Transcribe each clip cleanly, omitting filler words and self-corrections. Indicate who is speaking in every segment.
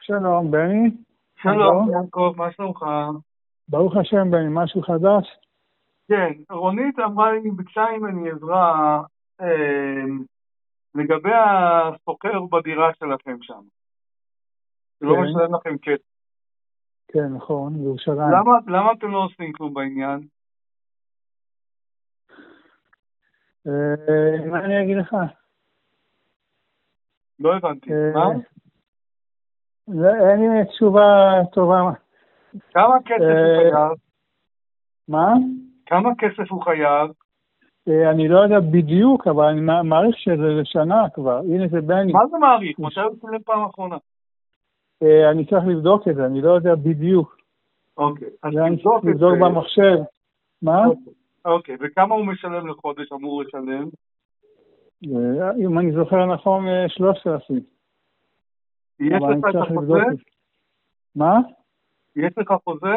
Speaker 1: שלום, בני.
Speaker 2: שלום, יעקב, מה שלומך?
Speaker 1: ברוך השם, בני, משהו חדש?
Speaker 2: כן, רונית אמרה לי, ביקשה ממני עזרה לגבי הסוחר בדירה שלכם שם. שלא
Speaker 1: כן.
Speaker 2: משלם לכם כסף.
Speaker 1: כן, נכון, בירושלים.
Speaker 2: למה אתם לא עושים כלום בעניין?
Speaker 1: מה אני אגיד לך?
Speaker 2: לא הבנתי. מה?
Speaker 1: אין לי תשובה טובה.
Speaker 2: כמה כסף הוא חייב?
Speaker 1: מה?
Speaker 2: כמה כסף הוא חייב?
Speaker 1: אני לא יודע בדיוק, אבל אני מעריך שזה לשנה כבר. הנה זה בני.
Speaker 2: מה זה מעריך? מתי הוא שילם פעם אחרונה?
Speaker 1: אני צריך לבדוק את זה, אני לא יודע בדיוק.
Speaker 2: אוקיי, אז
Speaker 1: אני צריך לבדוק במחשב. מה?
Speaker 2: אוקיי, וכמה הוא משלם לחודש, אמור לשלם?
Speaker 1: אם אני זוכר נכון, 3,000.
Speaker 2: יש לך את החוזה?
Speaker 1: מה?
Speaker 2: יש לך חוזה?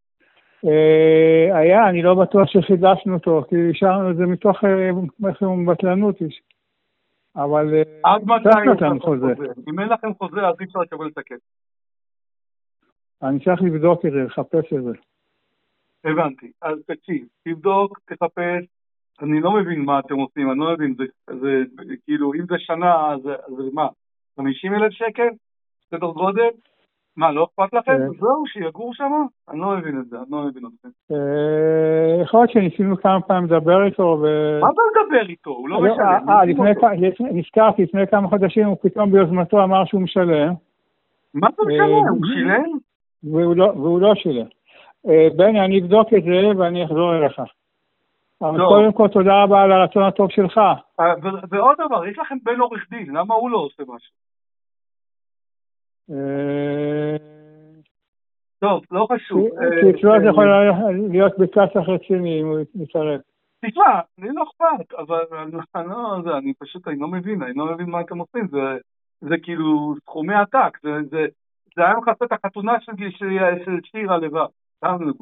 Speaker 1: היה, אני לא בטוח שחידשנו אותו, כי השארנו את זה מתוך בטלנות. אבל
Speaker 2: עד מתי יש לכם
Speaker 1: חוזה?
Speaker 2: אם אין לכם חוזה, אז אי אפשר לקבל את הכסף.
Speaker 1: אני צריך לבדוק את זה, לחפש את זה.
Speaker 2: הבנתי. אז תקשיב, תבדוק, תחפש. אני לא מבין מה אתם עושים, אני לא מבין, זה כאילו, אם זה שנה, אז מה? 50,000 שקל? סדר גודל? מה, לא אכפת לכם? זהו, שיגור שם? אני לא מבין את זה, אני לא מבין אתכם.
Speaker 1: יכול להיות שניסינו כמה פעמים לדבר איתו
Speaker 2: מה אתה מדבר איתו? הוא לא משלם.
Speaker 1: נזכרתי, לפני כמה חודשים הוא פתאום ביוזמתו אמר שהוא משלם.
Speaker 2: מה זה משלם? הוא שילם?
Speaker 1: והוא לא שילם. בני, אני אבדוק את זה ואני אחזור אליך. אבל קודם כל תודה רבה על הרצון הטוב שלך.
Speaker 2: ועוד דבר, יש לכם בן עורך דין, למה הוא לא עושה משהו? טוב, לא חשוב.
Speaker 1: כי אצלו זה יכול להיות בקצח רציני אם הוא מתערב.
Speaker 2: תשמע, לי לא אכפת, אבל אני פשוט לא מבין מה אתם עושים, זה כאילו סכומי עתק, זה היה מחסה את החתונה של שירה לבד, סתם לדוגמה.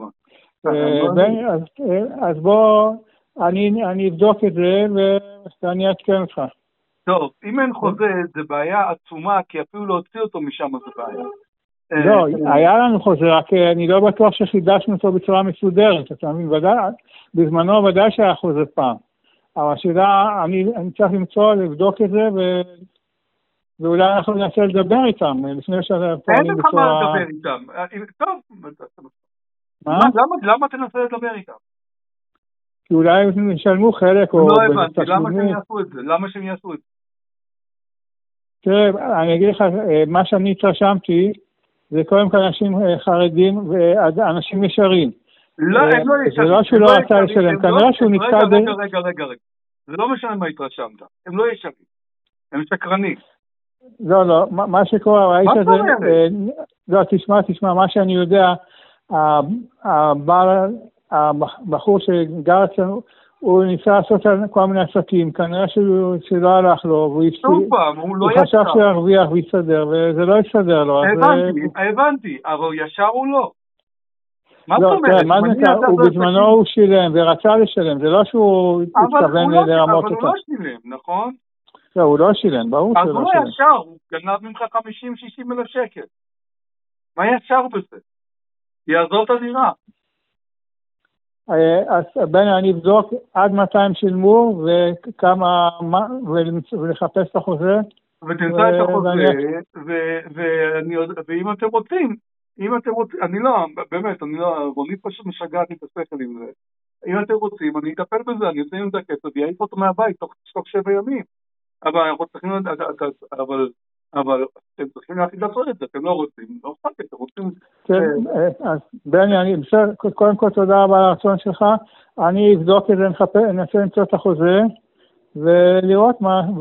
Speaker 1: אז בוא, אני אבדוק את זה ואני אעדכן אותך.
Speaker 2: טוב, אם אין חוזה, זה בעיה עצומה, כי אפילו להוציא אותו משם זה בעיה.
Speaker 1: לא, היה לנו חוזה, רק אני לא בטוח שחידשנו אותו בצורה מסודרת, אתה מבין, בזמנו ודאי שהיה חוזה פעם. אבל השאלה, אני צריך למצוא, לבדוק את זה, ואולי אנחנו ננסה לדבר איתם, לפני שאתה
Speaker 2: פועלים בצורה... אין לך מה לדבר איתם. טוב,
Speaker 1: מה?
Speaker 2: למה תנסה לדבר איתם?
Speaker 1: כי אולי הם ישלמו חלק או...
Speaker 2: לא הבנתי, למה שהם יעשו את זה? למה שהם יעשו את זה?
Speaker 1: תראה, אני אגיד לך, מה שאני התרשמתי, זה קודם כל אנשים חרדים ואנשים ישרים.
Speaker 2: לא, הם לא ישרים.
Speaker 1: זה לא שהוא לא רצה לשלם, כנראה שהוא נתקע...
Speaker 2: רגע. זה לא משנה מה התרשמת. הם לא ישרים. הם שקרנים.
Speaker 1: לא, מה שקורה, האיש הזה... לא, תשמע, מה שאני יודע, הבחור שגר אצלנו, הוא ניסה לעשות כל מיני עסקים, כנראה שלא הלך לו, והוא חשב שירוויח ויסתדר, וזה לא יסתדר לו.
Speaker 2: הבנתי, אבל ישר הוא לא.
Speaker 1: לא, מה זה אומרת? הוא בזמנו הוא שילם ורצה לשלם, זה לא שהוא התכוון לרמות אותה.
Speaker 2: אבל הוא לא שילם, נכון?
Speaker 1: לא, הוא לא שילם, ברור שהוא לא שילם.
Speaker 2: אז הוא ישר, הוא גנב ממך 50-60 אלף שקל. מה ישר בזה? יעזור את הדירה.
Speaker 1: אז בני, אני אבדוק עד 200 שילמו וכמה, ולחפש את החוזה.
Speaker 2: ותמצא את החוזה, ואם אתם רוצים, אני לא, רונית פשוט משגעת את השכל עם זה. אם אתם רוצים, אני אטפל בזה, אני אעשה עם זה הכסף, ויעיף אותו מהבית תוך 7 ימים. אבל אנחנו צריכים, אבל אתם צריכים להחליט לעשות את זה, אתם לא רוצים, לא אכפת, אתם רוצים...
Speaker 1: כן, אז בני, קודם כל תודה רבה על הרצון שלך, אני אבדוק את זה, ננסה למצוא את החוזה, ולראות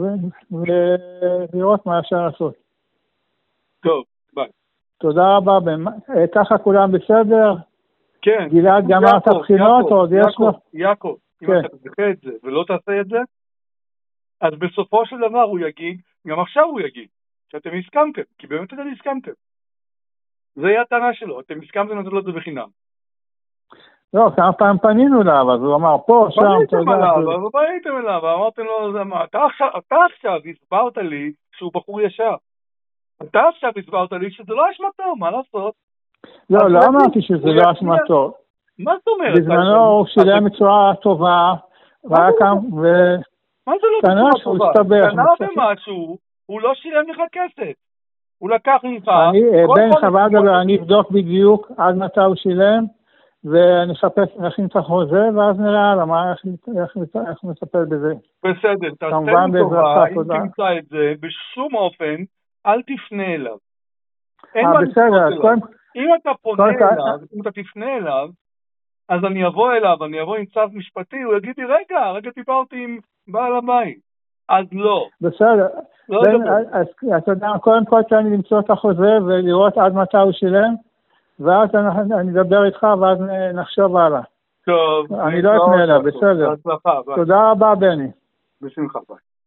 Speaker 1: מה אפשר לעשות.
Speaker 2: טוב, ביי.
Speaker 1: תודה רבה, ככה כולם בסדר?
Speaker 2: כן.
Speaker 1: גלעד גמר את הבחינות, או עוד יש לו?
Speaker 2: יעקב, אם אתה תדחה את זה ולא תעשה את זה, אז בסופו של דבר הוא יגיד, גם עכשיו הוא יגיד, שאתם הסכמתם, כי באמת אתם הסכמתם. זה היה הטענה שלו, אתם הסכמתם לתת לו את זה בחינם.
Speaker 1: לא, כמה פעם פנינו אליו, אז הוא אמר פה, שם,
Speaker 2: פניתם אליו, אמרתם לו, אתה עכשיו הסברת לי שהוא בחור ישר. אתה עכשיו הסברת לי שזה לא אשמתו, מה לעשות?
Speaker 1: לא אמרתי שזה לא אשמתו.
Speaker 2: מה זאת אומרת?
Speaker 1: בזמנו הוא שילם בצורה טובה, והיה כאן,
Speaker 2: מה זה לא בצורה טובה? קנה במשהו, הוא לא שילם לך כסף. הוא לקח ממך...
Speaker 1: בין חוות דבר, אני אבדוק בדיוק עד מתי הוא שילם, ואני נכין את החוזה, ואז נראה למה, איך נטפל בזה.
Speaker 2: בסדר, תעשה לי טובה, אם תמצא את זה, בשום אופן, אל תפנה אליו.
Speaker 1: בסדר,
Speaker 2: אם אתה פונה אליו, אם אתה תפנה אליו, אז אני אבוא אליו, אני אבוא עם צו משפטי, הוא יגיד לי, רגע דיברתי עם בעל הבית. אז לא.
Speaker 1: בסדר. אתה יודע, קודם כל צריך למצוא את החוזה ולראות עד מתי הוא שילם, ואז אני אדבר איתך ואז נחשוב הלאה.
Speaker 2: טוב.
Speaker 1: אני לא אפנה אליו, בסדר. תודה רבה, בני.
Speaker 2: בשמחה.